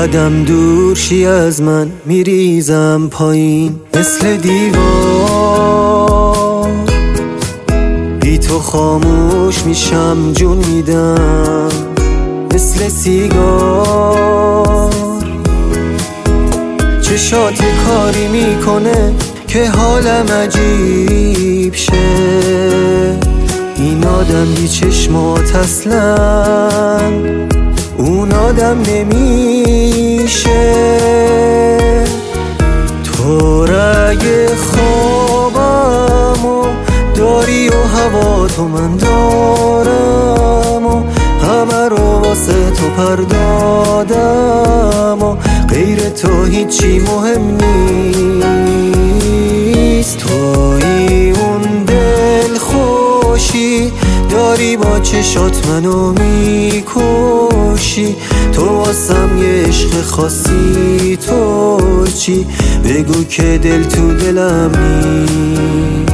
قدم دور شی از من، میریزم پایین مثل دیوار. بی تو خاموش میشم، جون میدم مثل سیگار. چشات کاری میکنه که حالم عجیب شه. این آدم بی چشمات اصلا اون آدم نمیشه. تو رگ خوابمو داری و هوا تو من دارم و همه رو واسه تو پردادم و غیر تو هیچی مهم نیست. توی اون دل خوشی داری با چشات منو میکشی. تو واسم یه عشق خاصی، تو چی؟ بگو که دل تو دلم نیست.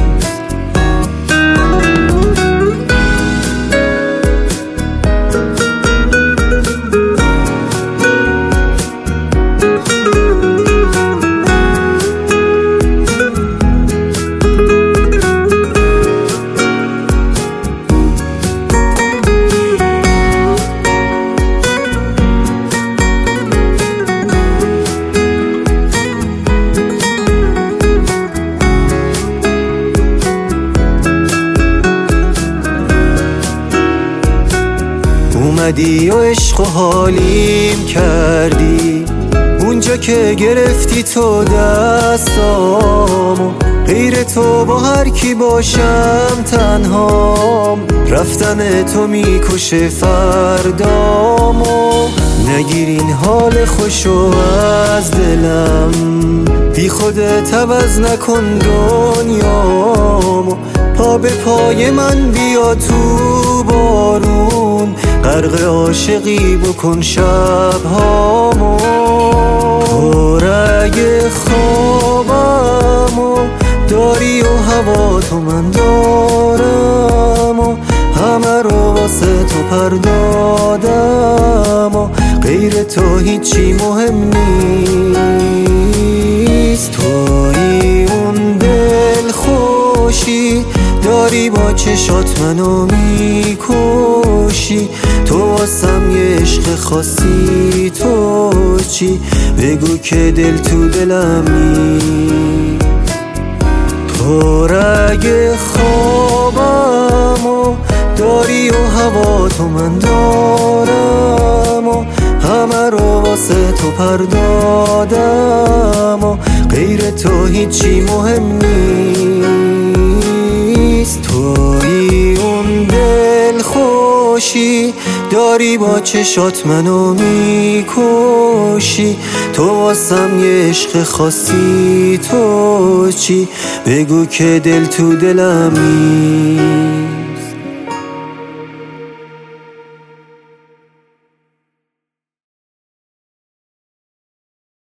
اومدی و عشق و حالیم کردی، اونجا که گرفتی تو دستامو. غیر تو با هر کی باشم تنهام، رفتن تو میکشه فردامو. نگیر این حال خوشو از دلم، بی خودت عوض نکن دنیامو. پا به پای من بیا تو بارون، غرق عاشقی بکن شبهامو. تو رگ خوابمو داری و هوا تو من دارم و همه رو واسه تو پردادم و غیر تو هیچی مهم نیست. توی اون دل خوشی داری با چشات منو میکشی. تو واسم یه عشق خاصی، تو چی؟ بگو که دل تو دلم نیست. تو رگ خوابمو داری و هوا تو من دارم و همه رو واسه تو پردادم و غیر تو هیچی مهم نیست. توی اون دل خوشی داری با چشات منو میکشی. تو واسم یه عشق خاصی، تو چی؟ بگو که دل تو دلم نیست.